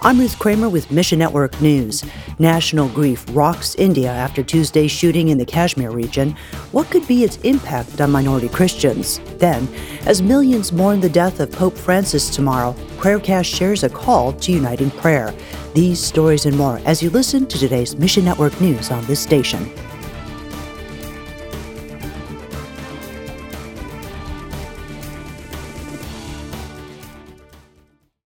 I'm Ruth Kramer with Mission Network News. National grief rocks India after Tuesday's shooting in the Kashmir region. What could be its impact on minority Christians? Then, as millions mourn the death of Pope Francis tomorrow, Prayercast shares a call to unite in prayer. These stories and more as you listen to today's Mission Network News on this station.